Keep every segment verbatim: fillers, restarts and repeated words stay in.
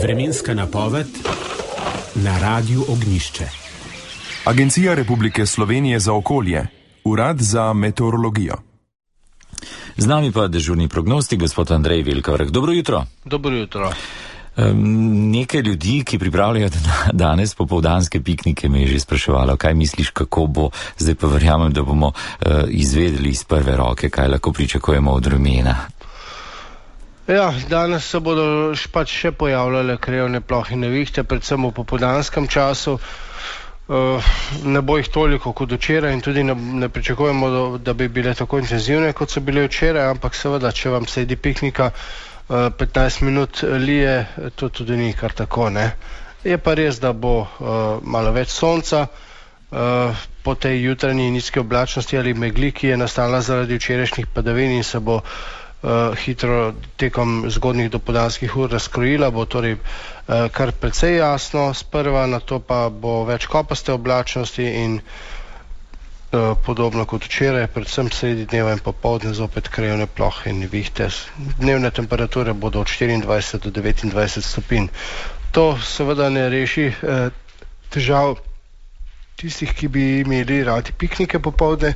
Vremenska napoved na Radiu Ognjišče. Agencija Republike Slovenije za okolje, Urad za meteorologijo. Z nami pa dežurni prognostik, gospod Andrej Velkavrh. Dobro jutro. Dobro jutro. Um, nekaj ljudi, ki pripravljajo danes popoldanske piknike, me je že spraševalo, kaj misliš, kako bo. Zdaj pa verjamem, da bomo uh, izvedeli iz prve roke, kaj lahko pričakujemo od vremena. Ja, danes se bodo pač še pojavljale krajevne plohe in nevihte, predvsem v popoldanskem času. Uh, ne bo jih toliko kot včeraj in tudi ne, ne pričakujemo, da, da bi bile tako intenzivne, kot so bile včeraj, ampak seveda, če vam sredi piknika uh, petnajst minut lije, to tudi ni kar tako, ne. Je pa res, da bo uh, malo več sonca uh, po tej jutranji nizki oblačnosti ali megli, ki je nastala zaradi včerajšnjih padavin in se bo Uh, hitro tekom zgodnjih dopoldanskih ur razkrojila, bo torej uh, kar precej jasno sprva, na to pa bo več kopaste oblačnosti in uh, podobno kot včeraj, predvsem sredi dneva in popoldne zopet krajevne plohe in nevihte. Dnevne temperature bodo od štiriindvajset do devetindvajset stopinj. To seveda ne reši uh, težav tistih, ki bi imeli radi piknike popoldne.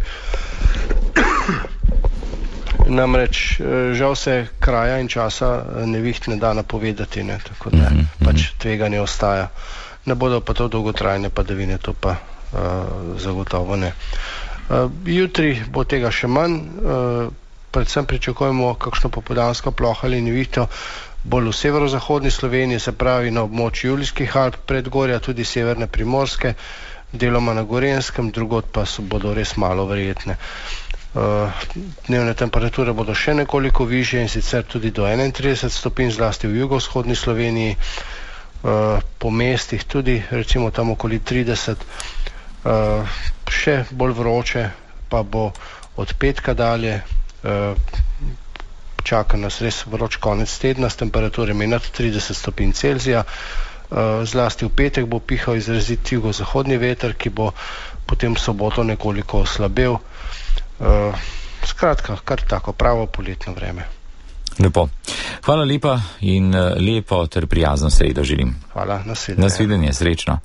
Namreč žal se kraja in časa neviht ne da napovedati, ne, tako da mm-hmm. pač tveganje ostaja. Ne bodo pa to dolgotrajne padavine, to pa uh, zagotovo ne. Uh, jutri bo tega še manj, uh, predvsem pričakujemo kakšno popoldansko ploho ali nevihto bolj v severozahodni Sloveniji, se pravi na območju Julijskih Alp, predgorja tudi severne Primorske, deloma na Gorenjskem, drugod pa so bodo res malo verjetne. Uh, dnevne temperature bodo še nekoliko višje in sicer tudi do enaintrideset stopinj, zlasti v jugovzhodni Sloveniji, uh, po mestih tudi recimo tam okoli trideset, uh, še bolj vroče pa bo od petka dalje, uh, čaka nas res vroč konec tedna s temperaturami nad trideset stopinj Celzija, uh, zlasti v petek bo pihal izrazit jugozahodni veter, ki bo potem v soboto nekoliko oslabel. Uh, skratka, kar tako pravo poletno vreme. Lepo. Hvala lepa in lepo ter prijazno sredo želim. Hvala, nasvidenje. Nasvidenje, srečno.